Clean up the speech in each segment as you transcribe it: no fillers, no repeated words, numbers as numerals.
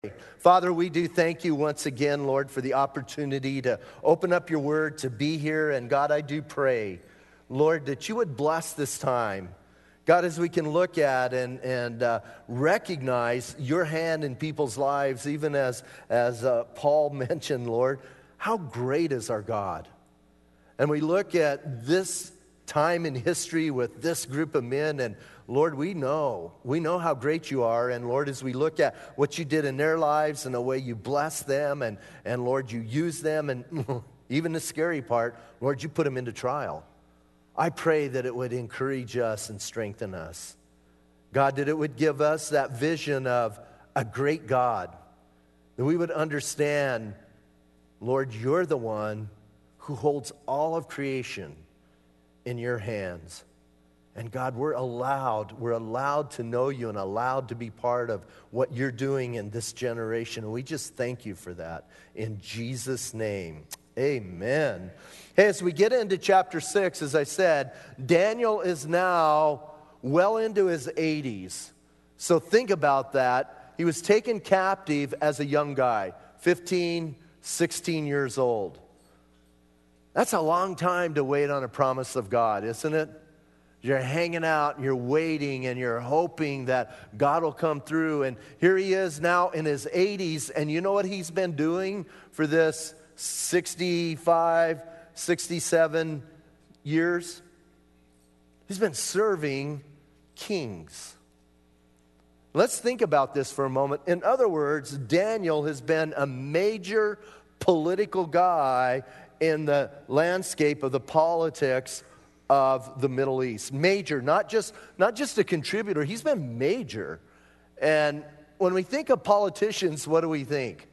Father, we do thank you once again, Lord, for the opportunity to open up your word, to be here. And God, I do pray, Lord, that you would bless this time. God, as we can look at and recognize your hand in people's lives, even as Paul mentioned, Lord, how great is our God. And we look at this time in history with this group of men, and Lord, we know how great you are. And Lord, as we look at what you did in their lives and the way you bless them, and Lord, you use them, and even the scary part, Lord, you put them into trial. I pray that it would encourage us and strengthen us. God, that it would give us that vision of a great God, that we would understand, Lord, you're the one who holds all of creation in your hands. And God, we're allowed to know you and allowed to be part of what you're doing in this generation. And we just thank you for that. In Jesus' name, amen. Hey, as we get into chapter 6, as I said, Daniel is now well into his 80s. So think about that. He was taken captive as a young guy, 15, 16 years old. That's a long time to wait on a promise of God, isn't it? You're hanging out, and you're waiting, and you're hoping that God will come through. And here he is now in his 80s, and you know what he's been doing for this 65, 67 years? He's been serving kings. Let's think about this for a moment. In other words, Daniel has been a major political guy in the landscape of the politics of the Middle East. Major, not just a contributor. He's been major. And when we think of politicians, what do we think?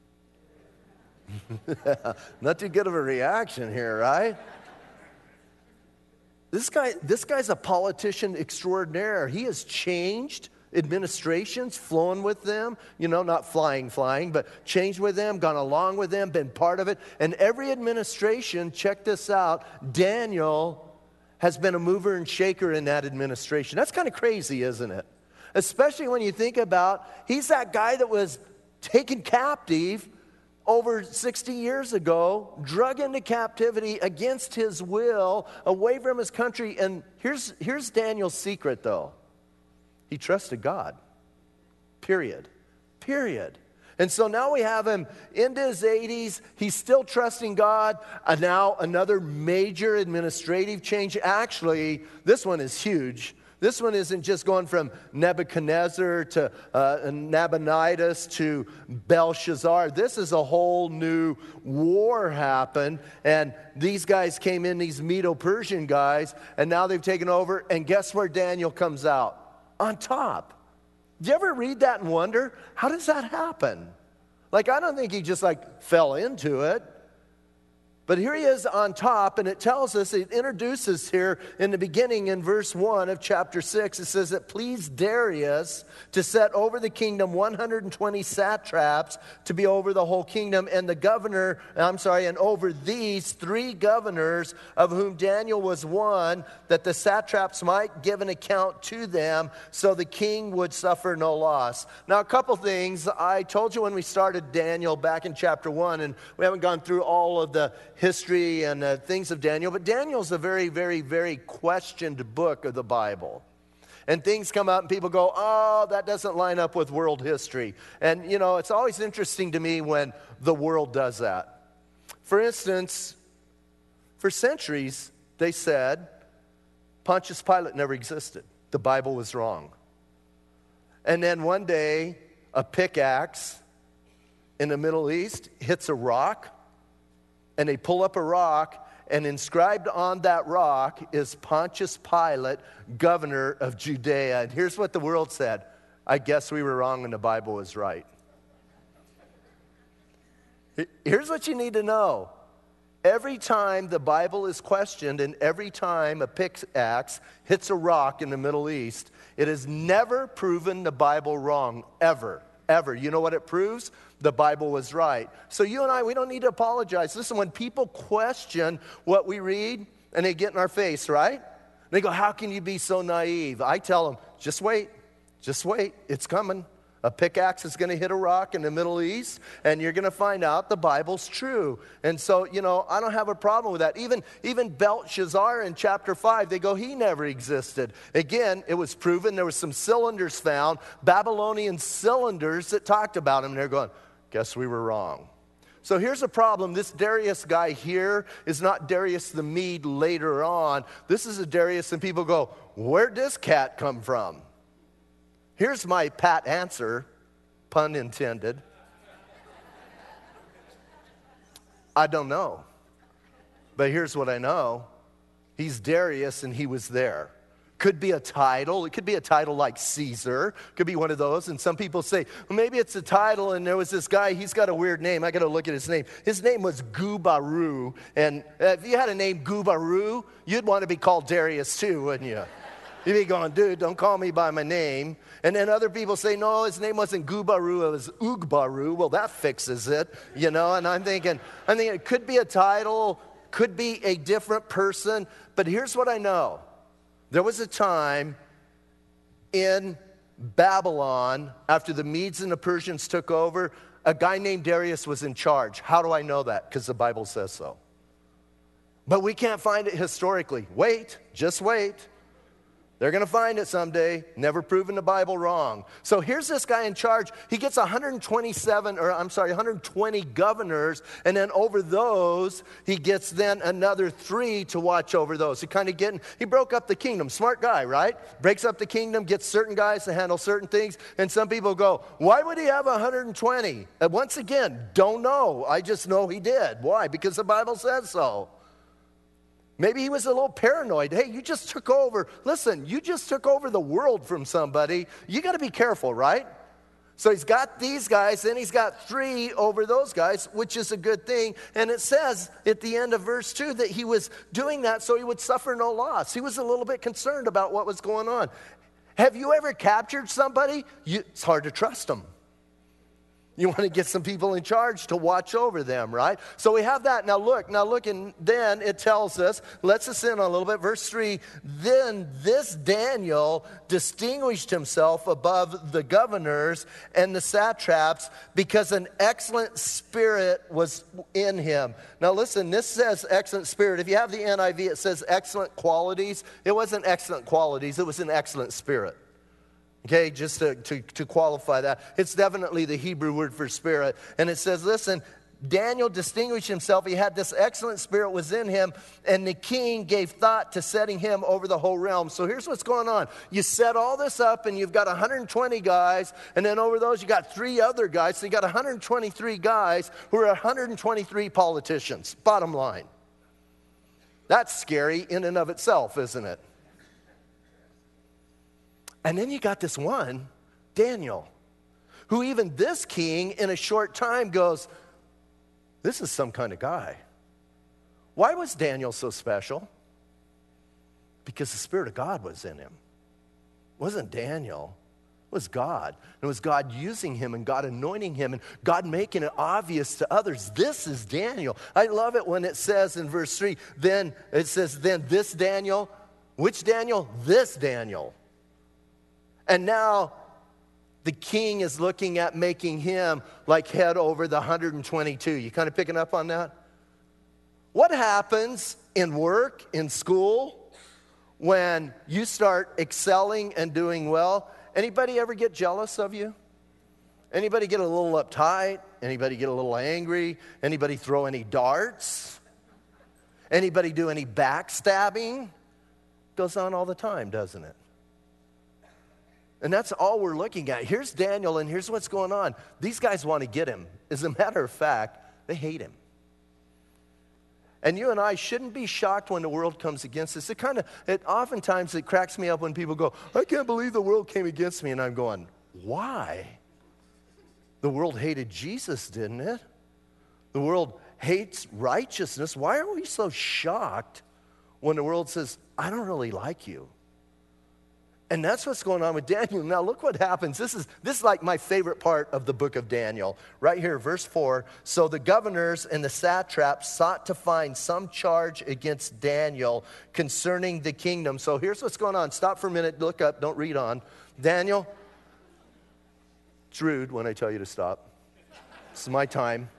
Not too good of a reaction here, right? This guy's a politician extraordinaire. He has changed administrations, flown with them, not flying, but changed with them, gone along with them, been part of it. And every administration, check this out, Daniel has been a mover and shaker in that administration. That's kind of crazy, isn't it? Especially when you think about, he's that guy that was taken captive over 60 years ago, drug into captivity against his will, away from his country. And here's Daniel's secret, though. He trusted God. Period. And so now we have him into his 80s. He's still trusting God. And now another major administrative change. Actually, this one is huge. This one isn't just going from Nebuchadnezzar to Nabonidus to Belshazzar. This is a whole new war happened. And these guys came in, these Medo-Persian guys, and now they've taken over. And guess where Daniel comes out? On top. Do you ever read that and wonder, how does that happen? I don't think he just fell into it. But here he is on top, and it tells us, it introduces here in the beginning in verse 1 of chapter 6, it says that pleased Darius to set over the kingdom 120 satraps to be over the whole kingdom, and over these 3 governors, of whom Daniel was one, that the satraps might give an account to them, so the king would suffer no loss. Now, a couple things. I told you when we started Daniel back in chapter 1, and we haven't gone through all of the history and things of Daniel, but Daniel's a very, very, very questioned book of the Bible. And things come out and people go, oh, that doesn't line up with world history. And, it's always interesting to me when the world does that. For instance, for centuries, they said Pontius Pilate never existed. The Bible was wrong. And then one day, a pickaxe in the Middle East hits a rock, and they pull up a rock, and inscribed on that rock is Pontius Pilate, governor of Judea. And here's what the world said. I guess we were wrong and the Bible was right. Here's what you need to know. Every time the Bible is questioned and every time a pickaxe hits a rock in the Middle East, it has never proven the Bible wrong, ever. You know what it proves? The Bible was right. So you and I, we don't need to apologize. Listen, when people question what we read and they get in our face, right? They go, how can you be so naive? I tell them, just wait. It's coming. A pickaxe is going to hit a rock in the Middle East, and you're going to find out the Bible's true. And so, I don't have a problem with that. Even Belshazzar in chapter 5, they go, he never existed. Again, it was proven. There was some cylinders found, Babylonian cylinders that talked about him. And they're going, guess we were wrong. So here's a problem. This Darius guy here is not Darius the Mede later on. This is a Darius, and people go, where'd this cat come from? Here's my pat answer, pun intended. I don't know. But here's what I know. He's Darius, and he was there. Could be a title. It could be a title like Caesar. Could be one of those. And some people say, well, maybe it's a title, and there was this guy, he's got a weird name. I got to look at his name. His name was Gubaru. And if you had a name Gubaru, you'd want to be called Darius too, wouldn't you? You'd be going, dude, don't call me by my name. And then other people say, no, his name wasn't Gubaru, it was Ugbaru. Well, that fixes it, And I'm thinking it could be a title, could be a different person. But here's what I know. There was a time in Babylon, after the Medes and the Persians took over, a guy named Darius was in charge. How do I know that? Because the Bible says so. But we can't find it historically. Wait, just wait. They're going to find it someday. Never proven the Bible wrong. So here's this guy in charge. He gets 120 governors, and then over those, he gets then another 3 to watch over those. He broke up the kingdom. Smart guy, right? Breaks up the kingdom, gets certain guys to handle certain things, and some people go, why would he have 120? And once again, don't know. I just know he did. Why? Because the Bible says so. Maybe he was a little paranoid. Hey, you just took over. Listen, you just took over the world from somebody. You got to be careful, right? So he's got these guys, then he's got 3 over those guys, which is a good thing. And it says at the end of verse 2 that he was doing that so he would suffer no loss. He was a little bit concerned about what was going on. Have you ever captured somebody? It's hard to trust them. You want to get some people in charge to watch over them, right? So we have that. Now look, and then it tells us, lets us in on a little bit. Verse 3, then this Daniel distinguished himself above the governors and the satraps because an excellent spirit was in him. Now listen, this says excellent spirit. If you have the NIV, it says excellent qualities. It wasn't excellent qualities, it was an excellent spirit. Okay, just to qualify that. It's definitely the Hebrew word for spirit. And it says, listen, Daniel distinguished himself. He had this excellent spirit was in him, and the king gave thought to setting him over the whole realm. So here's what's going on. You set all this up, and you've got 120 guys, and then over those you got 3 other guys. So you got 123 guys who are 123 politicians, bottom line. That's scary in and of itself, isn't it? And then you got this one, Daniel, who even this king in a short time goes, this is some kind of guy. Why was Daniel so special? Because the Spirit of God was in him. It wasn't Daniel. It was God. It was God using him and God anointing him and God making it obvious to others. This is Daniel. I love it when it says in verse 3, then this Daniel. Which Daniel? This Daniel. And now the king is looking at making him like head over the 122. You kind of picking up on that? What happens in work, in school, when you start excelling and doing well? Anybody ever get jealous of you? Anybody get a little uptight? Anybody get a little angry? Anybody throw any darts? Anybody do any backstabbing? Goes on all the time, doesn't it? And that's all we're looking at. Here's Daniel, and here's what's going on. These guys want to get him. As a matter of fact, they hate him. And you and I shouldn't be shocked when the world comes against us. Oftentimes it cracks me up when people go, I can't believe the world came against me. And I'm going, why? The world hated Jesus, didn't it? The world hates righteousness. Why are we so shocked when the world says, I don't really like you? And that's what's going on with Daniel. Now look what happens. This is like my favorite part of the book of Daniel. Right here, verse 4. So the governors and the satraps sought to find some charge against Daniel concerning the kingdom. So here's what's going on. Stop for a minute, look up, don't read on. Daniel, It's rude when I tell you to stop. It's my time.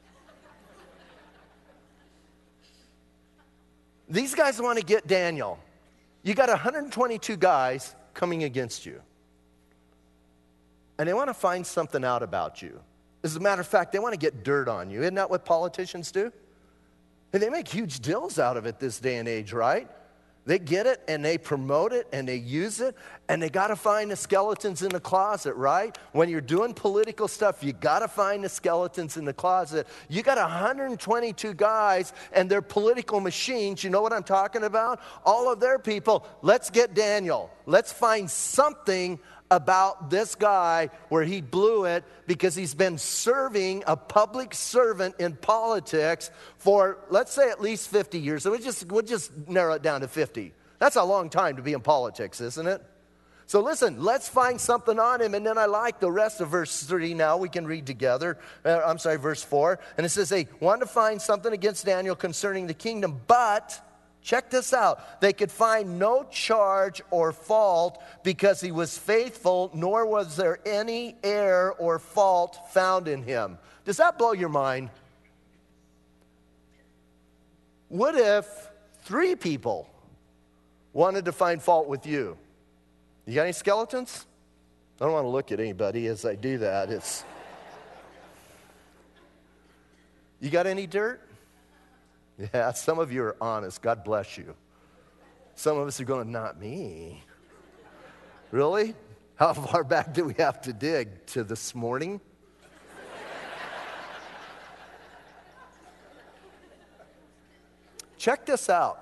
These guys want to get Daniel. You got 122 guys coming against you. And they want to find something out about you. As a matter of fact, they want to get dirt on you. Isn't that what politicians do? And they make huge deals out of it this day and age, right? They get it and they promote it and they use it, and they got to find the skeletons in the closet, right? When you're doing political stuff, you got to find the skeletons in the closet. You got 122 guys and their political machines. You know what I'm talking about? All of their people. Let's get Daniel. Let's find something about this guy where he blew it because he's been serving a public servant in politics for, let's say, at least 50 years. So we'll just narrow it down to 50. That's a long time to be in politics, isn't it? So listen, let's find something on him. And then I like the rest of verse 3 now. We can read together. Verse 4. And it says they wanted to find something against Daniel concerning the kingdom, but check this out. They could find no charge or fault because he was faithful, nor was there any error or fault found in him. Does that blow your mind? What if 3 people wanted to find fault with you? You got any skeletons? I don't want to look at anybody as I do that. You got any dirt? Yeah, some of you are honest. God bless you. Some of us are going, not me. Really? How far back do we have to dig? To this morning? Check this out.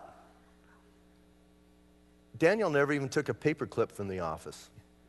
Daniel never even took a paperclip from the office.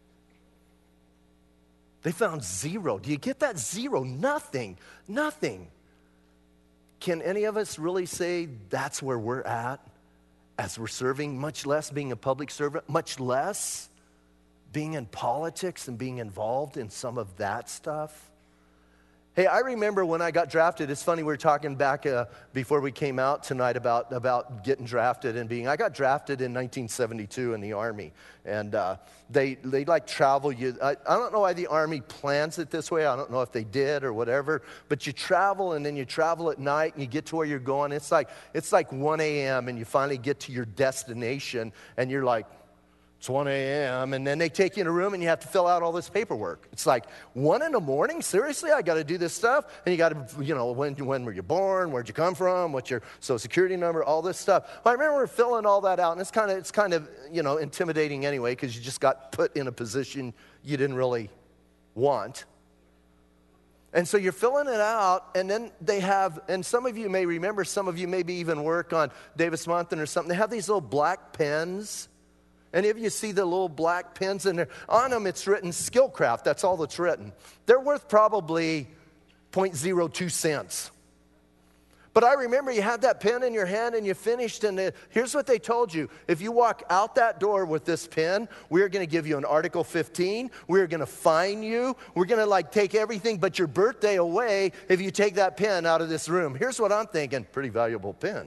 They found 0. Do you get that? 0. Nothing. Nothing. Can any of us really say that's where we're at as we're serving, much less being a public servant, much less being in politics and being involved in some of that stuff? Hey, I remember when I got drafted. It's funny, we were talking back before we came out tonight about getting drafted and being. I got drafted in 1972 in the Army, and they like travel you. I don't know why the Army plans it this way. I don't know if they did or whatever, but you travel and then you travel at night and you get to where you're going. It's like 1 a.m. and you finally get to your destination and you're like, it's 1 a.m. and then they take you in a room and you have to fill out all this paperwork. It's like 1 in the morning? Seriously? I got to do this stuff? And you got to, when were you born? Where'd you come from? What's your social security number? All this stuff. Well, I remember filling all that out, and it's kind of intimidating anyway because you just got put in a position you didn't really want. And so you're filling it out, and then they have, and some of you may remember, some of you maybe even work on Davis Monthan or something. They have these little black pens. And if you see the little black pens in there, on them it's written Skillcraft. That's all that's written. They're worth probably 0.02 cents. But I remember you had that pen in your hand and you finished, and here's what they told you. If you walk out that door with this pen, we're going to give you an Article 15. We're going to fine you. We're going to take everything but your birthday away if you take that pen out of this room. Here's what I'm thinking. Pretty valuable pen.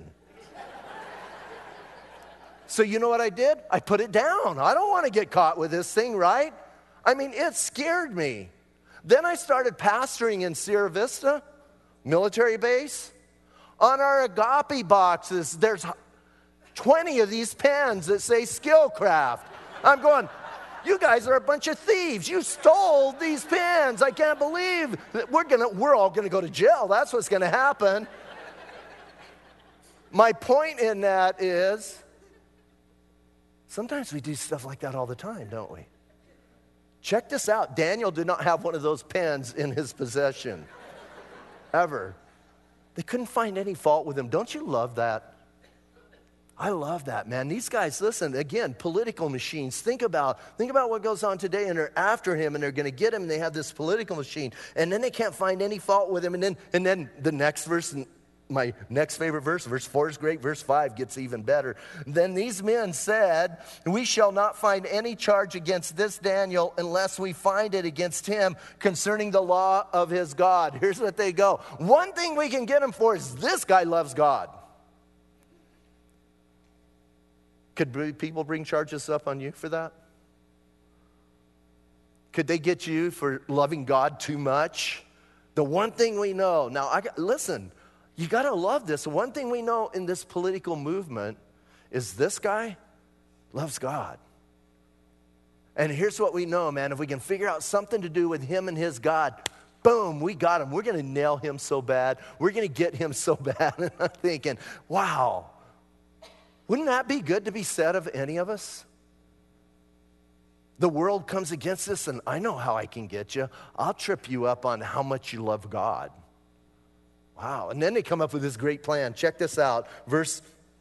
So you know what I did? I put it down. I don't want to get caught with this thing, right? I mean, it scared me. Then I started pastoring in Sierra Vista, military base. On our agape boxes, there's 20 of these pens that say Skillcraft. I'm going, you guys are a bunch of thieves. You stole these pens. I can't believe that we're all going to go to jail. That's what's going to happen. My point in that is, sometimes we do stuff like that all the time, don't we? Check this out. Daniel did not have one of those pens in his possession, ever. They couldn't find any fault with him. Don't you love that? I love that, man. These guys, listen, again, political machines. Think about what goes on today, and they're after him, and they're going to get him, and they have this political machine, and then they can't find any fault with him, and then the next verse, my next favorite verse 4 is great. Verse 5 gets even better. Then these men said, we shall not find any charge against this Daniel unless we find it against him concerning the law of his God. Here's what they go. One thing we can get him for is this guy loves God. Could people bring charges up on you for that? Could they get you for loving God too much? The one thing we know, now listen, you got to love this. The one thing we know in this political movement is this guy loves God. And here's what we know, man. If we can figure out something to do with him and his God, boom, we got him. We're going to nail him so bad. We're going to get him so bad. And I'm thinking, wow, wouldn't that be good to be said of any of us? The world comes against us, and I know how I can get you. I'll trip you up on how much you love God. Wow. And then they come up with this great plan. Check this out. Verse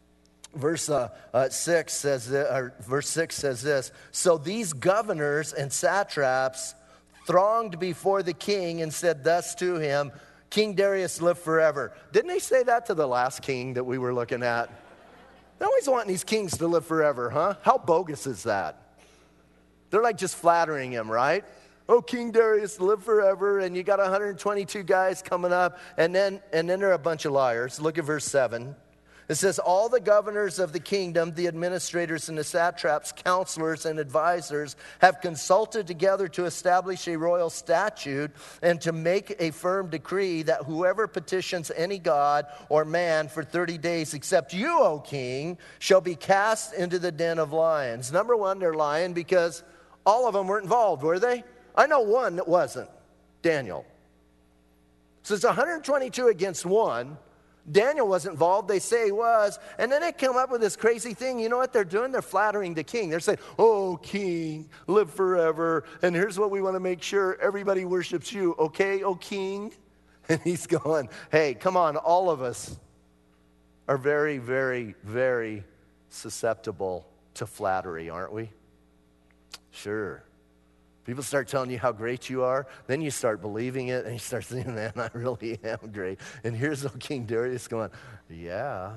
6 says this. So these governors and satraps thronged before the king and said thus to him, King Darius, live forever. Didn't they say that to the last king that we were looking at? They always want these kings to live forever, huh? How bogus is that? They're like just flattering him, right? Oh, King Darius, live forever. And you got 122 guys coming up. And then there are a bunch of liars. Look at verse 7. It says, all the governors of the kingdom, the administrators and the satraps, counselors and advisors have consulted together to establish a royal statute and to make a firm decree that whoever petitions any god or man for 30 days except you, O king, shall be cast into the den of lions. Number one, they're lying because all of them weren't involved, were they? I know one that wasn't, Daniel. So it's 122 against one. Daniel wasn't involved. They say he was. And then they come up with this crazy thing. You know what they're doing? They're flattering the king. They're saying, oh, king, live forever. And here's what we want to make sure everybody worships you. Okay, oh, king? And he's going, hey, come on. All of us are very, very, very susceptible to flattery, aren't we? Sure. People start telling you how great you are, then you start believing it, and you start saying, man, I really am great. And here's old King Darius going, yeah.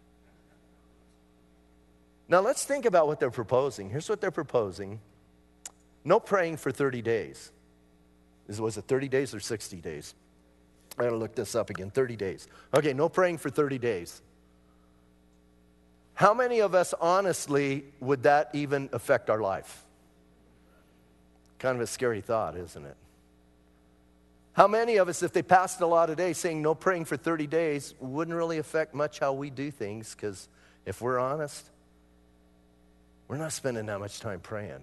Now let's think about what they're proposing. Here's what they're proposing. No praying for 30 days. Was it 30 days or 60 days? I gotta look this up again, 30 days. Okay, no praying for 30 days. How many of us, honestly, would that even affect our life? Kind of a scary thought, isn't it? How many of us, if they passed a law today saying no praying for 30 days, wouldn't really affect much how we do things? Because if we're honest, we're not spending that much time praying.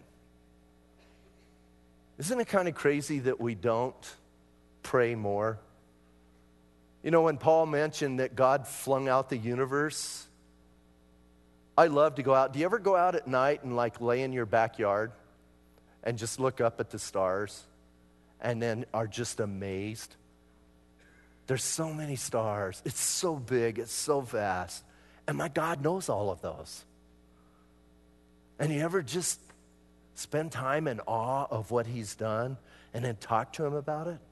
Isn't it kind of crazy that we don't pray more? You know, when Paul mentioned that God flung out the universe, I love to go out. Do you ever go out at night and like lay in your backyard and just look up at the stars and then are just amazed? There's so many stars. It's so big. It's so vast. And my God knows all of those. And you ever just spend time in awe of what he's done and then talk to him about it?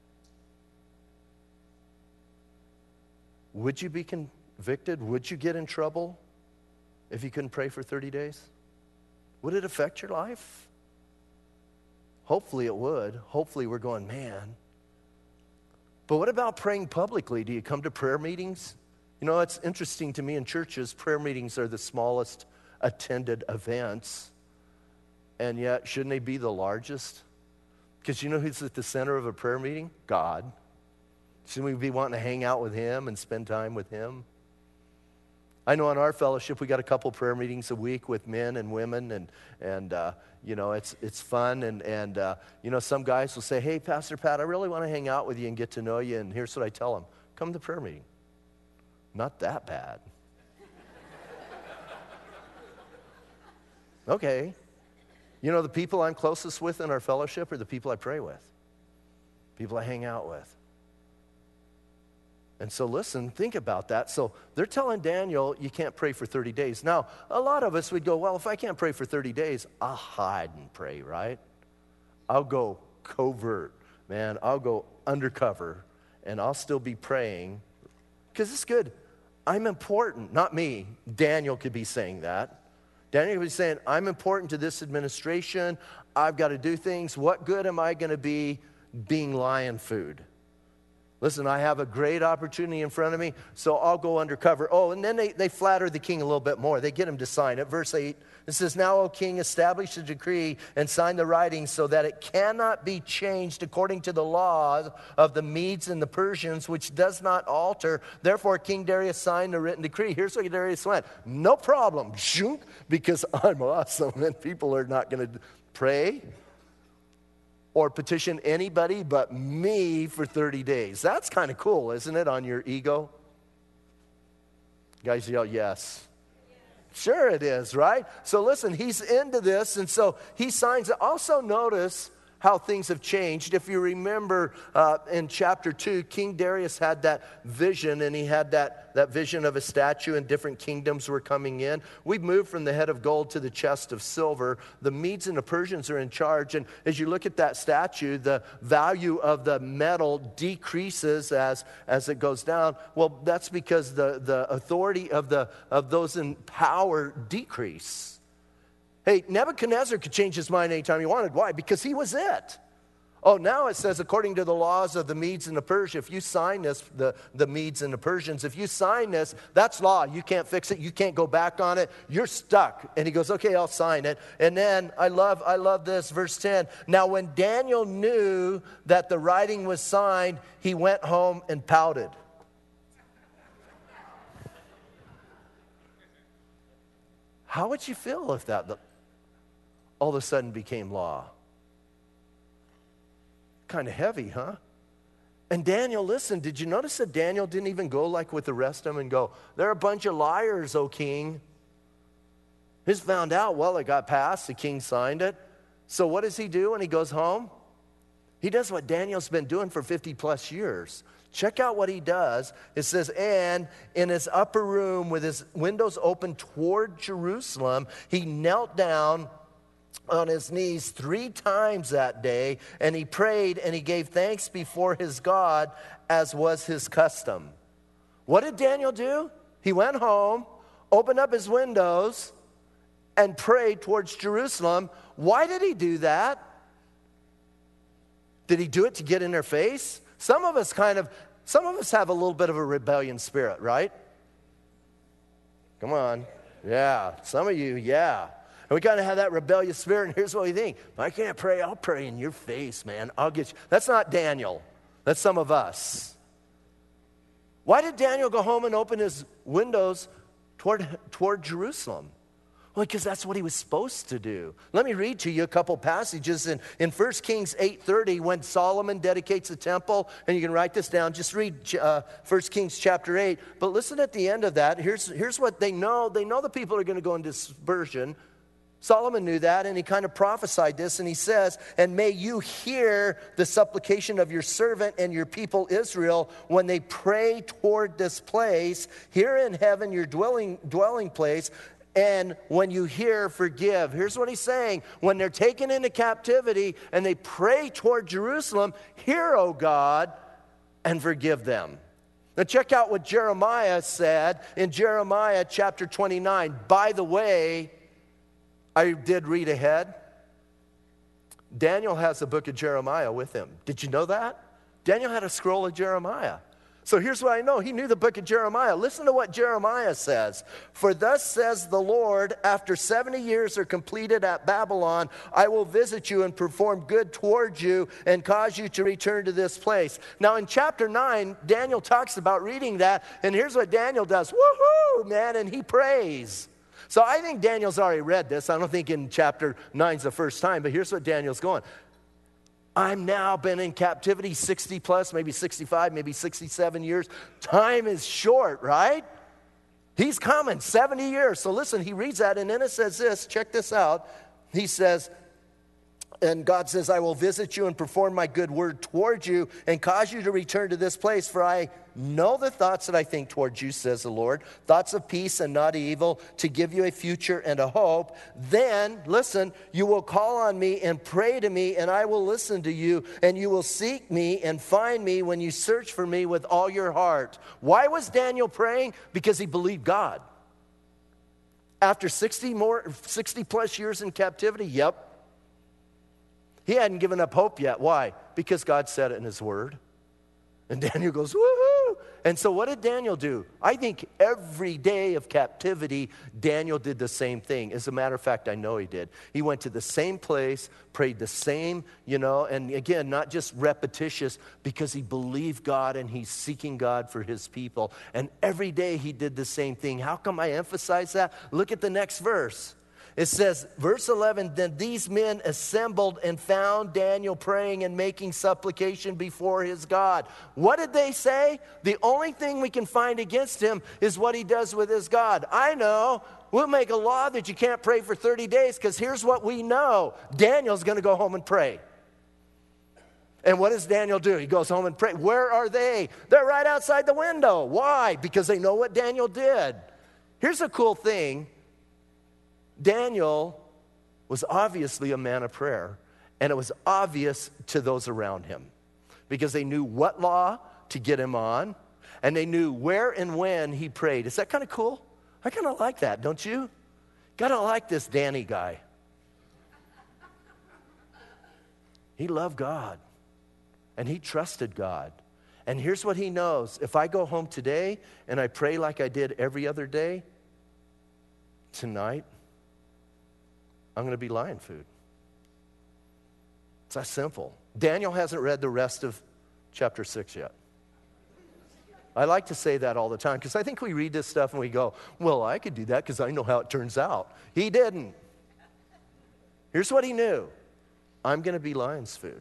Would you be convicted? Would you get in trouble if you couldn't pray for 30 days? Would it affect your life? Hopefully it would. Hopefully we're going, man. But what about praying publicly? Do you come to prayer meetings? You know, it's interesting to me in churches, prayer meetings are the smallest attended events. And yet, shouldn't they be the largest? Because you know who's at the center of a prayer meeting? God. Shouldn't we be wanting to hang out with him and spend time with him? I know in our fellowship, we got a couple prayer meetings a week with men and women, and you know, it's fun. And you know, some guys will say, hey, Pastor Pat, I really want to hang out with you and get to know you. And here's what I tell them. Come to the prayer meeting. Not that bad. Okay. You know, the people I'm closest with in our fellowship are the people I pray with, people I hang out with. And so listen, think about that. So they're telling Daniel, you can't pray for 30 days. Now, a lot of us would go, well, if I can't pray for 30 days, I'll hide and pray, right? I'll go covert, man. I'll go undercover, and I'll still be praying because it's good. I'm important, not me. Daniel could be saying that. Daniel could be saying, I'm important to this administration. I've got to do things. What good am I going to be being lion food? Listen, I have a great opportunity in front of me, so I'll go undercover. Oh, and then they flatter the king a little bit more. They get him to sign it. Verse 8, it says, now, O king, establish a decree and sign the writing so that it cannot be changed according to the laws of the Medes and the Persians, which does not alter. Therefore, King Darius signed the written decree. Here's what Darius went. No problem, because I'm awesome and people are not going to pray or petition anybody but me for 30 days. That's kind of cool, isn't it, on your ego? Guys yell, yes. Sure it is, right? So listen, he's into this, and so he signs it. Also notice how things have changed. If you remember in chapter 2, King Darius had that vision, and he had that vision of a statue, and different kingdoms were coming in. We've moved from the head of gold to the chest of silver. The Medes and the Persians are in charge, and as you look at that statue, the value of the metal decreases as it goes down. Well, that's because the authority of those in power decrease. Hey, Nebuchadnezzar could change his mind anytime he wanted. Why? Because he was it. Oh, now it says, according to the laws of the Medes and the Persians, if you sign this, the Medes and the Persians, if you sign this, that's law. You can't fix it. You can't go back on it. You're stuck. And he goes, okay, I'll sign it. And then I love this, verse 10. Now, when Daniel knew that the writing was signed, he went home and pouted. How would you feel if that all of a sudden became law? Kind of heavy, huh? And Daniel, listen, did you notice that Daniel didn't even go like with the rest of them and go, they're a bunch of liars, O king. He's found out, well, it got passed, the king signed it. So what does he do when he goes home? He does what Daniel's been doing for 50 plus years. Check out what he does. It says, and in his upper room with his windows open toward Jerusalem, he knelt down on his knees 3 times that day, and he prayed and he gave thanks before his God as was his custom. What did Daniel do? He went home, opened up his windows, and prayed towards Jerusalem. Why did he do that? Did he do it to get in their face? Some of us have a little bit of a rebellion spirit, right? Come on. Yeah. Some of you, yeah. And we kind of have that rebellious spirit, and here's what we think. If I can't pray, I'll pray in your face, man. I'll get you. That's not Daniel. That's some of us. Why did Daniel go home and open his windows toward Jerusalem? Well, because that's what he was supposed to do. Let me read to you a couple passages in 1 Kings 8:30 when Solomon dedicates the temple, and you can write this down. Just read 1 Kings chapter 8. But listen at the end of that. Here's what they know. They know the people are going to go in dispersion. Solomon knew that, and he kind of prophesied this, and he says, and may you hear the supplication of your servant and your people Israel when they pray toward this place, here in heaven, your dwelling place, and when you hear, forgive. Here's what he's saying. When they're taken into captivity and they pray toward Jerusalem, hear, O God, and forgive them. Now check out what Jeremiah said in Jeremiah chapter 29. By the way, I did read ahead. Daniel has the book of Jeremiah with him. Did you know that? Daniel had a scroll of Jeremiah. So here's what I know. He knew the book of Jeremiah. Listen to what Jeremiah says. For thus says the Lord, after 70 years are completed at Babylon, I will visit you and perform good towards you and cause you to return to this place. Now in chapter 9, Daniel talks about reading that, and here's what Daniel does. Woohoo, man, and he prays. So I think Daniel's already read this. I don't think in chapter 9's the first time, but here's what Daniel's going. I'm now been in captivity 60 plus, maybe 65, maybe 67 years. Time is short, right? He's coming, 70 years. So listen, he reads that, and then it says this. Check this out. He says, and God says, I will visit you and perform my good word towards you and cause you to return to this place. For I know the thoughts that I think towards you, says the Lord, thoughts of peace and not evil, to give you a future and a hope. Then, listen, you will call on me and pray to me, and I will listen to you, and you will seek me and find me when you search for me with all your heart. Why was Daniel praying? Because he believed God. After 60 plus years in captivity, yep. He hadn't given up hope yet. Why? Because God said it in his word. And Daniel goes, woohoo! And so what did Daniel do? I think every day of captivity, Daniel did the same thing. As a matter of fact, I know he did. He went to the same place, prayed the same, and again, not just repetitious, because he believed God and he's seeking God for his people. And every day he did the same thing. How come I emphasize that? Look at the next verse. It says, verse 11, then these men assembled and found Daniel praying and making supplication before his God. What did they say? The only thing we can find against him is what he does with his God. I know. We'll make a law that you can't pray for 30 days because here's what we know. Daniel's going to go home and pray. And what does Daniel do? He goes home and prays. Where are they? They're right outside the window. Why? Because they know what Daniel did. Here's a cool thing. Daniel was obviously a man of prayer, and it was obvious to those around him because they knew what law to get him on, and they knew where and when he prayed. Is that kind of cool? I kind of like that, don't you? Gotta like this Danny guy. He loved God, and he trusted God. And here's what he knows. If I go home today and I pray like I did every other day, tonight, I'm going to be lion food. It's that simple. Daniel hasn't read the rest of chapter 6 yet. I like to say that all the time because I think we read this stuff and we go, well, I could do that because I know how it turns out. He didn't. Here's what he knew. I'm going to be lion's food.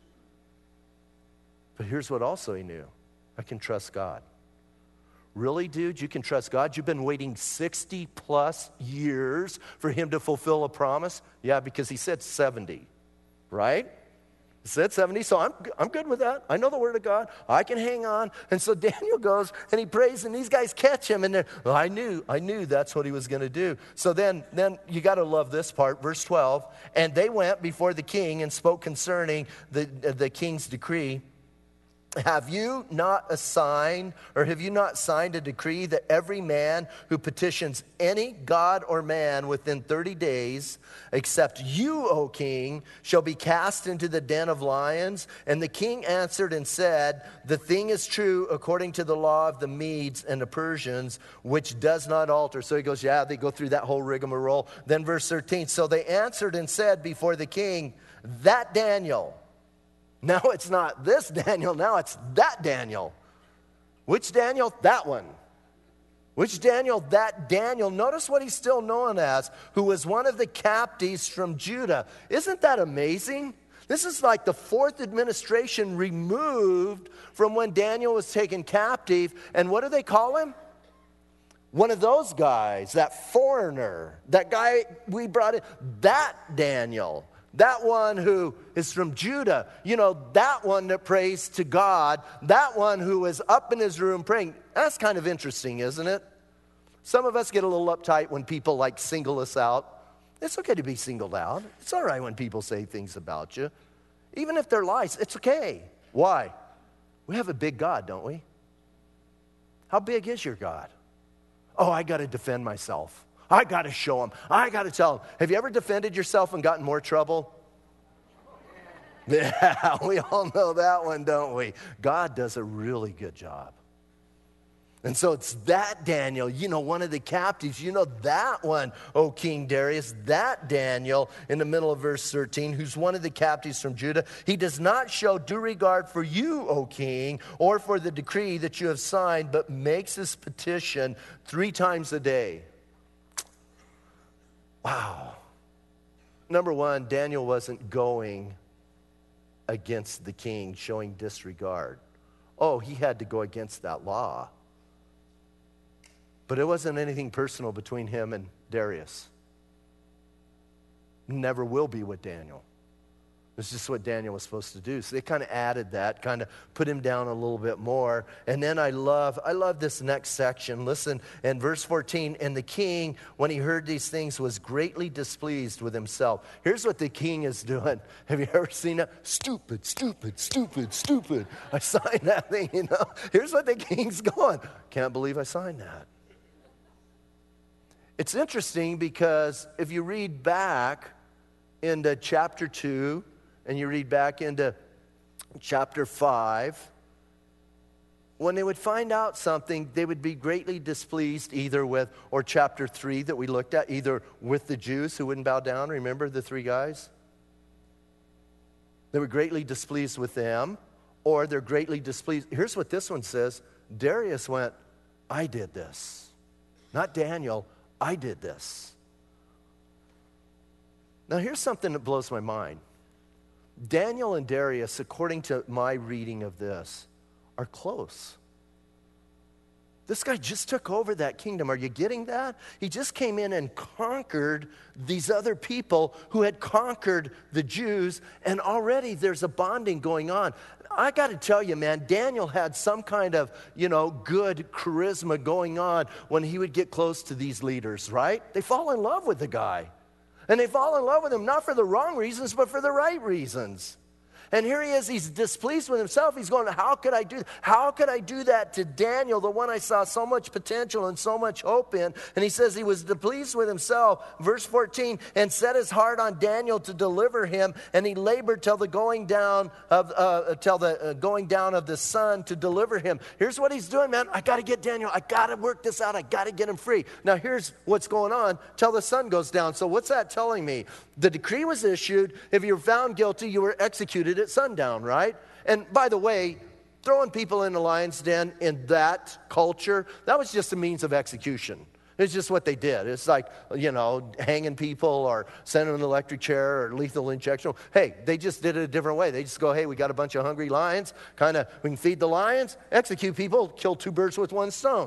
But here's what also he knew. I can trust God. Really, dude, you can trust God? You've been waiting 60 plus years for him to fulfill a promise? Yeah, because he said 70, right? He said 70, so I'm good with that. I know the word of God. I can hang on. And so Daniel goes and he prays and these guys catch him and well, I knew that's what he was going to do. So then you got to love this part, verse 12. And they went before the king and spoke concerning the king's decree. Have you not signed a decree that every man who petitions any god or man within 30 days, except you, O king, shall be cast into the den of lions? And the king answered and said, the thing is true according to the law of the Medes and the Persians, which does not alter. So he goes, yeah, they go through that whole rigmarole. Then verse 13, so they answered and said before the king, that Daniel. Now it's not this Daniel, now it's that Daniel. Which Daniel? That one. Which Daniel? That Daniel. Notice what he's still known as, who was one of the captives from Judah. Isn't that amazing? This is like the fourth administration removed from when Daniel was taken captive. And what do they call him? One of those guys, that foreigner, that guy we brought in, that Daniel. That one who is from Judah, that one that prays to God, that one who is up in his room praying. That's kind of interesting, isn't it? Some of us get a little uptight when people single us out. It's okay to be singled out. It's all right when people say things about you. Even if they're lies, it's okay. Why? We have a big God, don't we? How big is your God? Oh, I got to defend myself. I got to show him. I got to tell him. Have you ever defended yourself and gotten more trouble? Yeah, we all know that one, don't we? God does a really good job. And so it's that Daniel, one of the captives, that one, O King Darius, that Daniel in the middle of verse 13, who's one of the captives from Judah. He does not show due regard for you, O king, or for the decree that you have signed, but makes his petition 3 times a day. Wow. Number one, Daniel wasn't going against the king, showing disregard. Oh, he had to go against that law. But it wasn't anything personal between him and Darius. Never will be with Daniel. It's just what Daniel was supposed to do. So they kind of added that, kind of put him down a little bit more. And then I love this next section. Listen, in verse 14, and the king, when he heard these things, was greatly displeased with himself. Here's what the king is doing. Have you ever seen that? Stupid, stupid, stupid, stupid. I signed that thing, Here's what the king's going. Can't believe I signed that. It's interesting because if you read back into chapter 2, and you read back into chapter 5, when they would find out something, they would be greatly displeased either with, or chapter 3 that we looked at, either with the Jews who wouldn't bow down. Remember the 3 guys? They were greatly displeased with them, or they're greatly displeased. Here's what this one says. Darius went, I did this. Not Daniel, I did this. Now here's something that blows my mind. Daniel and Darius, according to my reading of this, are close. This guy just took over that kingdom. Are you getting that? He just came in and conquered these other people who had conquered the Jews, and already there's a bonding going on. I got to tell you, man, Daniel had some kind of, good charisma going on when he would get close to these leaders, right? They fall in love with the guy. And they fall in love with him not for the wrong reasons, but for the right reasons. And here he is, he's displeased with himself. He's going, how could I do that to Daniel, the one I saw so much potential and so much hope in? And he says he was displeased with himself. Verse 14, and set his heart on Daniel to deliver him, and he labored till the going down of the sun to deliver him. Here's what he's doing, man. I got to get Daniel. I got to work this out. I got to get him free. Now here's what's going on till the sun goes down. So what's that telling me? The decree was issued. If you were found guilty, you were executed at sundown, right? And by the way, throwing people in the lion's den in that culture, that was just a means of execution. It's just what they did. It's like, hanging people or sending them in an electric chair or lethal injection. Hey, they just did it a different way. They just go, hey, we got a bunch of hungry lions. We can feed the lions, execute people, kill 2 birds with 1 stone.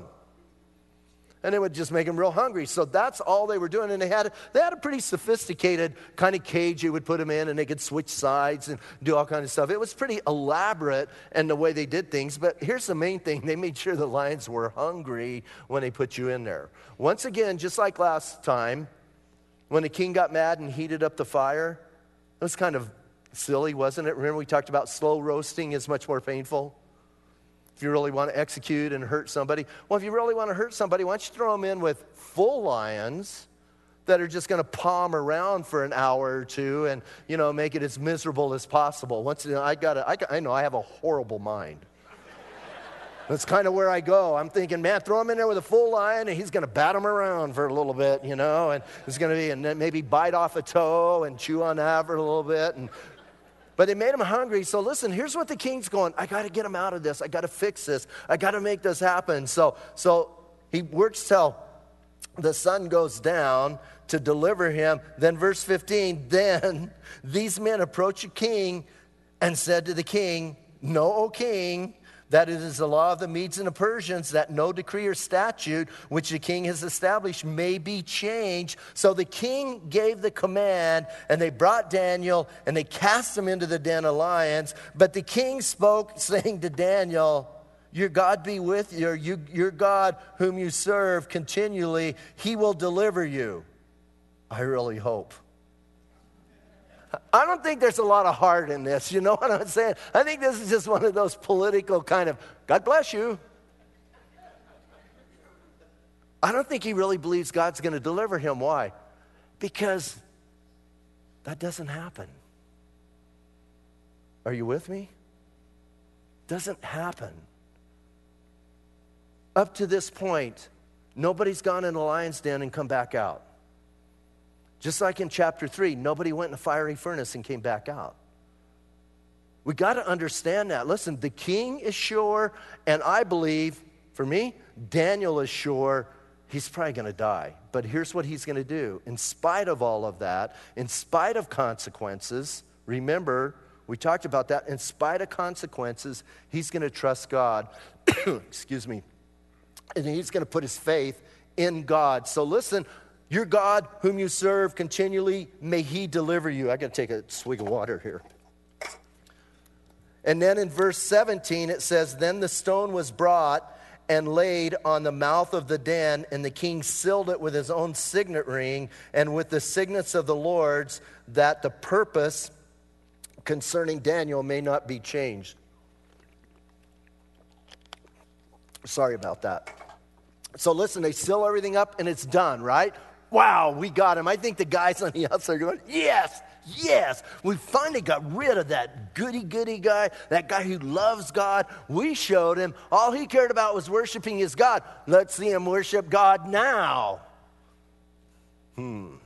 And it would just make them real hungry. So that's all they were doing. And they had a pretty sophisticated kind of cage you would put them in, and they could switch sides and do all kinds of stuff. It was pretty elaborate in the way they did things. But here's the main thing. They made sure the lions were hungry when they put you in there. Once again, just like last time, when the king got mad and heated up the fire, it was kind of silly, wasn't it? Remember we talked about slow roasting is much more painful? If you really want to execute and hurt somebody. Well, if you really want to hurt somebody, why don't you throw them in with full lions that are just going to palm around for an hour or 2 and, make it as miserable as possible. I know I have a horrible mind. That's kind of where I go. I'm thinking, man, throw him in there with a full lion, and he's going to bat him around for a little bit, and it's going to be, and then maybe bite off a toe and chew on that for a little bit, But they made him hungry. So listen, here's what the king's going. I got to get him out of this. I got to fix this. I got to make this happen. So he works till the sun goes down to deliver him. Then verse 15, then these men approached the king and said to the king, know, O king, that it is the law of the Medes and the Persians that no decree or statute which the king has established may be changed. So the king gave the command, and they brought Daniel, and they cast him into the den of lions. But the king spoke, saying to Daniel, your God be with you, your God whom you serve continually, he will deliver you. I really hope. I don't think there's a lot of heart in this, you know what I'm saying? I think this is just one of those political kind of, God bless you. I don't think he really believes God's going to deliver him. Why? Because that doesn't happen. Are you with me? Doesn't happen. Up to this point, nobody's gone in the lion's den and come back out. Just like in chapter 3, nobody went in a fiery furnace and came back out. We got to understand that. Listen, the king is sure, and I believe, for me, Daniel is sure he's probably going to die. But here's what he's going to do. In spite of all of that, in spite of consequences, remember, we talked about that. In spite of consequences, he's going to trust God. Excuse me. And he's going to put his faith in God. So listen, your God whom you serve continually, may he deliver you. I got to take a swig of water here. And then in verse 17 it says, then the stone was brought and laid on the mouth of the den, and the king sealed it with his own signet ring and with the signets of the Lord's, that the purpose concerning Daniel may not be changed. Sorry about that. So listen, they seal everything up and it's done, right? Wow, we got him. I think the guys on the outside are going, yes, Yes, we finally got rid of that goody-goody guy, that guy who loves God. We showed him all he cared about was worshiping his God. Let's see him worship God now. And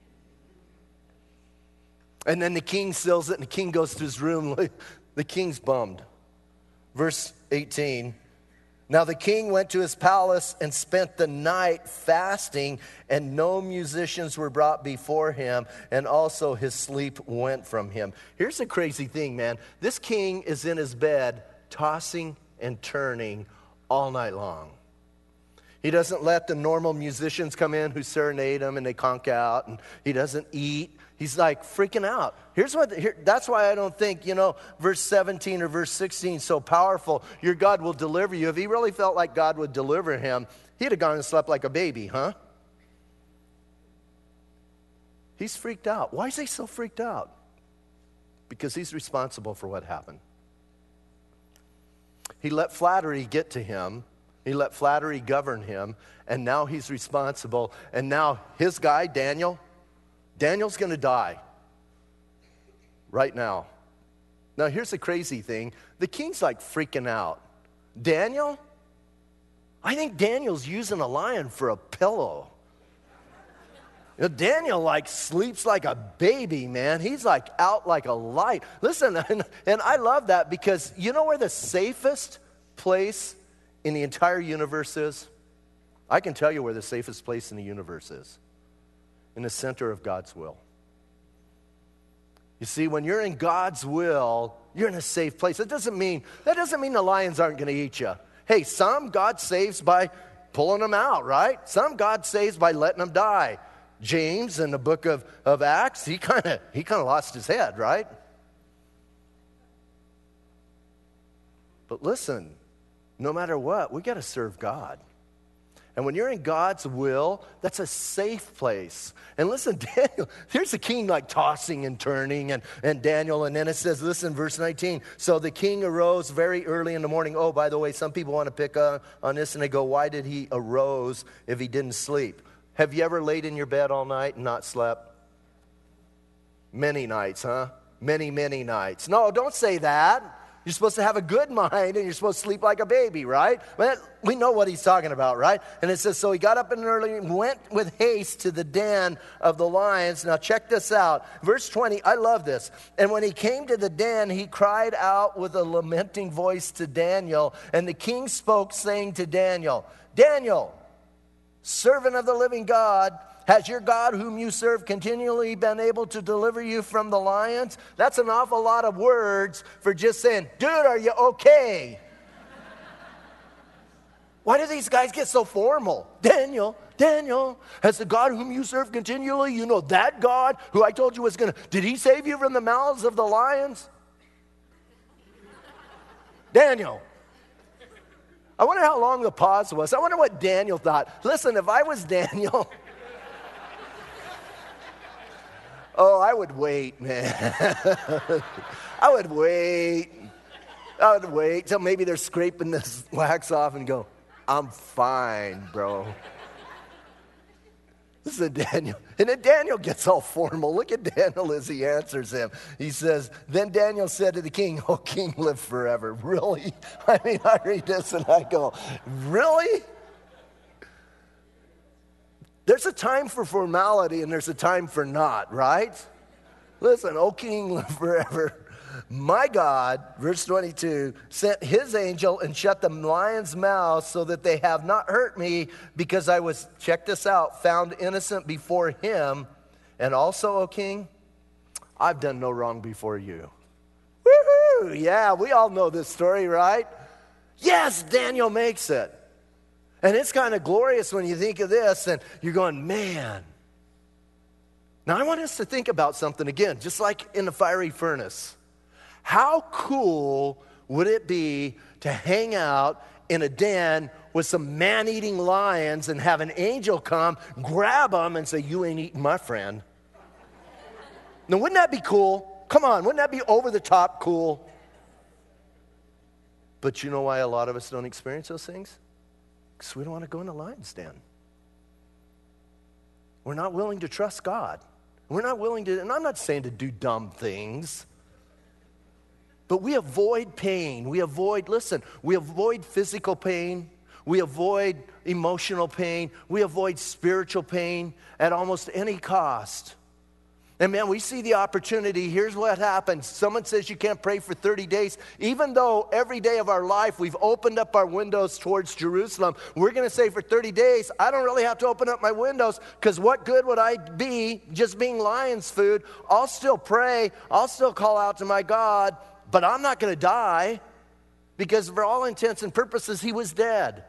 then the king seals it, and the king goes to his room. The king's bummed. Verse 18. Now the king went to his palace and spent the night fasting, and no musicians were brought before him, and also his sleep went from him. Here's the crazy thing, man. This king is in his bed, tossing and turning all night long. He doesn't let the normal musicians come in who serenade him and they conk out, and he doesn't eat. He's like freaking out. That's why I don't think, verse 17 or verse 16 is so powerful. Your God will deliver you. If he really felt like God would deliver him, he'd have gone and slept like a baby, huh? He's freaked out. Why is he so freaked out? Because he's responsible for what happened. He let flattery get to him. He let flattery govern him. And now he's responsible. And now his guy, Daniel's going to die right now. Now, here's the crazy thing. The king's like freaking out. Daniel? I think Daniel's using a lion for a pillow. Daniel sleeps like a baby, man. He's out like a light. Listen, and I love that because you know where the safest place in the entire universe is? I can tell you where the safest place in the universe is. In the center of God's will. You see, when you're in God's will, you're in a safe place. That doesn't mean the lions aren't going to eat you. Hey, some God saves by pulling them out, right? Some God saves by letting them die. James in the book of Acts, he kind of lost his head, right? But listen, no matter what, we got to serve God. And when you're in God's will, that's a safe place. And listen, Daniel, here's the king tossing and turning, and Daniel, and then it says, listen, verse 19. So the king arose very early in the morning. Oh, by the way, some people want to pick on this, and they go, why did he arose if he didn't sleep? Have you ever laid in your bed all night and not slept? Many nights, huh? Many, many nights. No, don't say that. You're supposed to have a good mind, and you're supposed to sleep like a baby, right? But we know what he's talking about, right? And it says, so he got up in early and went with haste to the den of the lions. Now check this out. Verse 20, I love this. And when he came to the den, he cried out with a lamenting voice to Daniel. And the king spoke, saying to Daniel, Daniel, servant of the living God, has your God whom you serve continually been able to deliver you from the lions? That's an awful lot of words for just saying, dude, are you okay? Why do these guys get so formal? Daniel, has the God whom you serve continually, that God who I told you was did he save you from the mouths of the lions? Daniel. I wonder how long the pause was. I wonder what Daniel thought. Listen, if I was Daniel... Oh, I would wait, man. I would wait till maybe they're scraping this wax off and go, I'm fine, bro. This is Daniel. And then Daniel gets all formal. Look at Daniel as he answers him. He says, then Daniel said to the king, oh, king, live forever. Really? I read this and I go, really? There's a time for formality and there's a time for not, right? Listen, O king, live forever. My God, verse 22, sent his angel and shut the lions' mouths so that they have not hurt me because I was, check this out, found innocent before him. And also, O king, I've done no wrong before you. Woohoo! Yeah, we all know this story, right? Yes, Daniel makes it. And it's kind of glorious when you think of this and you're going, man. Now I want us to think about something again, just like in the fiery furnace. How cool would it be to hang out in a den with some man-eating lions and have an angel come, grab them and say, you ain't eating my friend. Now wouldn't that be cool? Come on, wouldn't that be over the top cool? But you know why a lot of us don't experience those things? Because we don't want to go in the lion's den. We're not willing to trust God. We're not willing to, and I'm not saying to do dumb things, but we avoid pain. We avoid physical pain. We avoid emotional pain. We avoid spiritual pain at almost any cost. And man, we see the opportunity. Here's what happens. Someone says you can't pray for 30 days. Even though every day of our life we've opened up our windows towards Jerusalem, we're going to say for 30 days, I don't really have to open up my windows, because what good would I be just being lion's food? I'll still pray. I'll still call out to my God, but I'm not going to die, because for all intents and purposes, he was dead.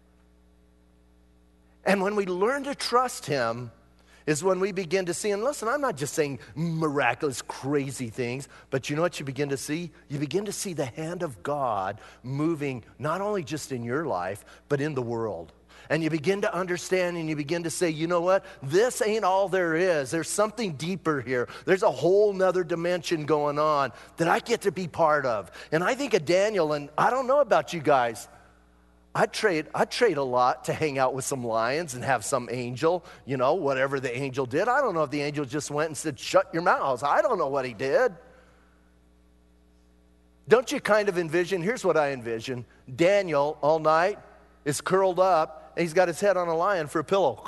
And when we learn to trust him, is when we begin to see, and listen, I'm not just saying miraculous, crazy things, but you know what you begin to see? You begin to see the hand of God moving not only just in your life, but in the world. And you begin to understand, and you begin to say, you know what? This ain't all there is. There's something deeper here. There's a whole nother dimension going on that I get to be part of. And I think of Daniel, and I don't know about you guys, I'd trade a lot to hang out with some lions and have some angel, whatever the angel did. I don't know if the angel just went and said, shut your mouths. I don't know what he did. Don't you kind of envision, here's what I envision. Daniel all night is curled up, and he's got his head on a lion for a pillow.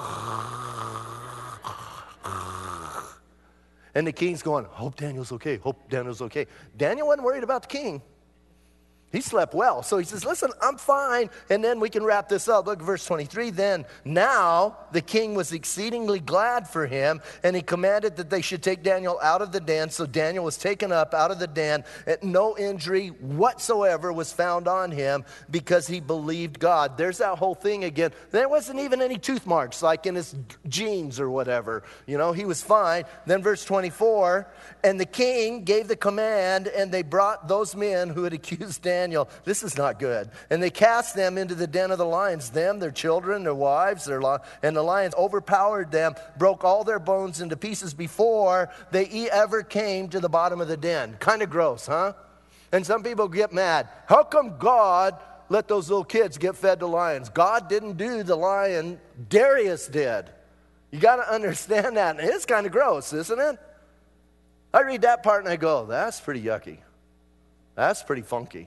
And the king's going, hope Daniel's okay, hope Daniel's okay. Daniel wasn't worried about the king. He slept well. So he says, listen, I'm fine. And then we can wrap this up. Look at verse 23. Then now the king was exceedingly glad for him, and he commanded that they should take Daniel out of the den. So Daniel was taken up out of the den, and no injury whatsoever was found on him, because he believed God. There's that whole thing again. There wasn't even any tooth marks like in his jeans or whatever. He was fine. Then verse 24, and the king gave the command, and they brought those men who had accused Daniel. This is not good. And they cast them into the den of the lions, them, their children, their wives, and the lions overpowered them, broke all their bones into pieces before they ever came to the bottom of the den. Kind of gross, huh? And some people get mad. How come God let those little kids get fed to lions? God didn't do the lion. Darius did. You got to understand that. And it's kind of gross, isn't it? I read that part and I go, that's pretty yucky. That's pretty funky.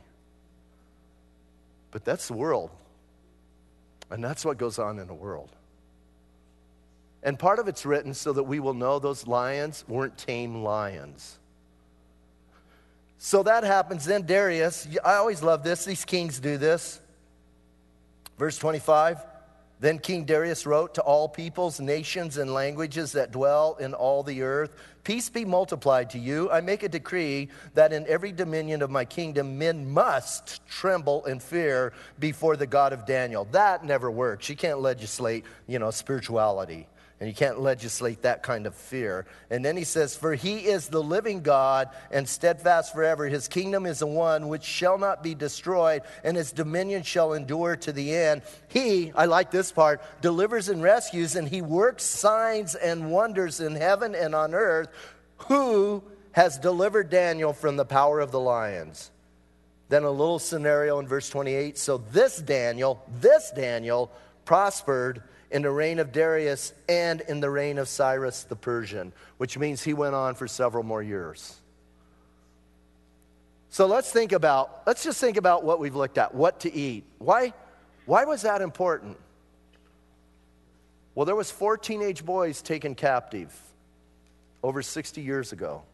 But that's the world. And that's what goes on in the world. And part of it's written so that we will know those lions weren't tame lions. So that happens. Then Darius, I always love this. These kings do this. Verse 25. Then King Darius wrote to all peoples, nations, and languages that dwell in all the earth, peace be multiplied to you. I make a decree that in every dominion of my kingdom, men must tremble and fear before the God of Daniel. That never works. You can't legislate, spirituality. And you can't legislate that kind of fear. And then he says, for he is the living God and steadfast forever. His kingdom is the one which shall not be destroyed, and his dominion shall endure to the end. He, I like this part, delivers and rescues, and he works signs and wonders in heaven and on earth. Who has delivered Daniel from the power of the lions? Then a little scenario in verse 28. So this Daniel prospered in the reign of Darius and in the reign of Cyrus the Persian, which means he went on for several more years. So let's just think about what we've looked at, what to eat. Why was that important? Well, there was 4 teenage boys taken captive over 60 years ago.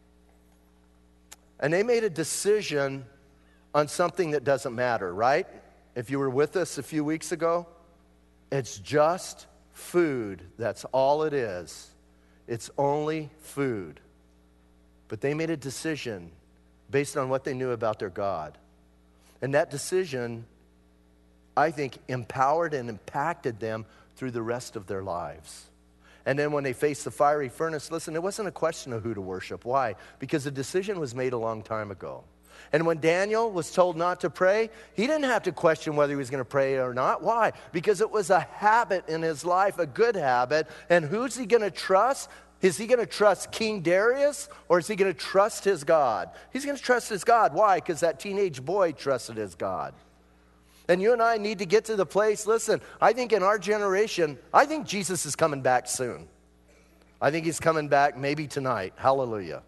And they made a decision on something that doesn't matter, right? If you were with us a few weeks ago, it's just food. That's all it is. It's only food. But they made a decision based on what they knew about their God. And that decision, I think, empowered and impacted them through the rest of their lives. And then when they faced the fiery furnace, listen, it wasn't a question of who to worship. Why? Because the decision was made a long time ago. And when Daniel was told not to pray, he didn't have to question whether he was going to pray or not. Why? Because it was a habit in his life, a good habit. And who's he going to trust? Is he going to trust King Darius, or is he going to trust his God? He's going to trust his God. Why? Because that teenage boy trusted his God. And you and I need to get to the place, listen, I think in our generation, I think Jesus is coming back soon. I think he's coming back maybe tonight. Hallelujah.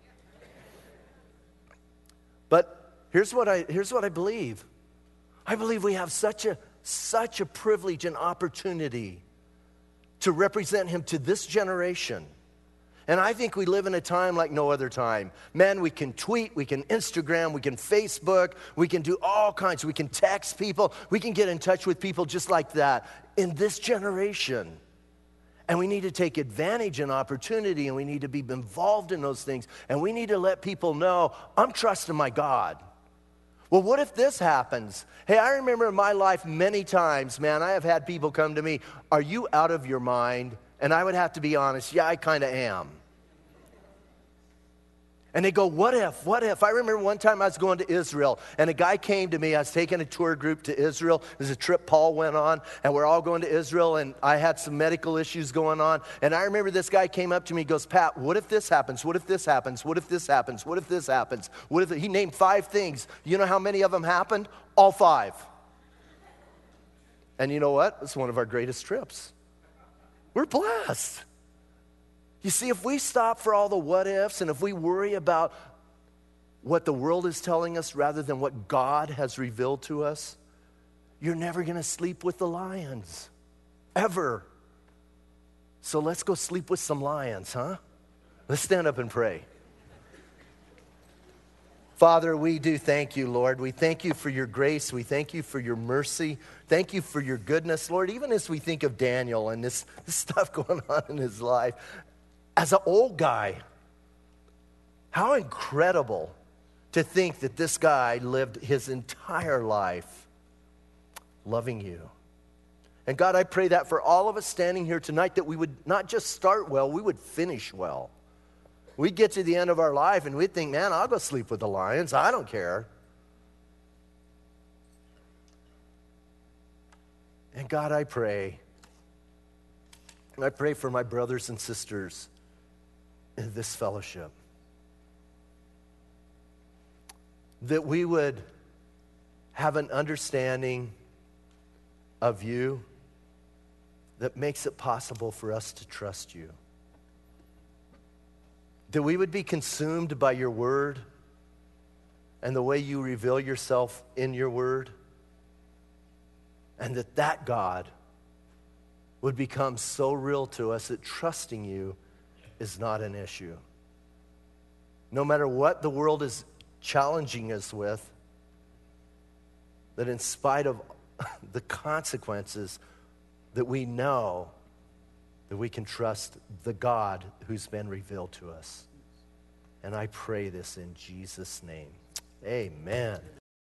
But here's what I believe. I believe we have such a privilege and opportunity to represent him to this generation. And I think we live in a time like no other time. Man, we can tweet, we can Instagram, we can Facebook, we can do all kinds. We can text people, we can get in touch with people just like that in this generation. And we need to take advantage and opportunity, and we need to be involved in those things. And we need to let people know, I'm trusting my God. Well, what if this happens? Hey, I remember in my life many times, man, I have had people come to me, are you out of your mind? And I would have to be honest, yeah, I kind of am. And they go, what if? I remember one time I was going to Israel, and a guy came to me. I was taking a tour group to Israel. It was a trip Paul went on, and we're all going to Israel, and I had some medical issues going on. And I remember this guy came up to me, he goes, Pat, what if this happens? What if this happens? What if this happens? What if this happens? What if he named 5 things. You know how many of them happened? All 5. And you know what? It's one of our greatest trips. We're blessed. You see, if we stop for all the what ifs and if we worry about what the world is telling us rather than what God has revealed to us, you're never going to sleep with the lions, ever. So let's go sleep with some lions, huh? Let's stand up and pray. Father, we do thank you, Lord. We thank you for your grace. We thank you for your mercy. Thank you for your goodness, Lord. Even as we think of Daniel and this stuff going on in his life, as an old guy, how incredible to think that this guy lived his entire life loving you. And God, I pray that for all of us standing here tonight, that we would not just start well, we would finish well. We'd get to the end of our life and we'd think, man, I'll go sleep with the lions. I don't care. And God, I pray for my brothers and sisters in this fellowship, that we would have an understanding of you that makes it possible for us to trust you. That we would be consumed by your word and the way you reveal yourself in your word. And that God would become so real to us that trusting you is not an issue. No matter what the world is challenging us with, that in spite of the consequences, that we know that we can trust the God who's been revealed to us. And I pray this in Jesus' name. Amen.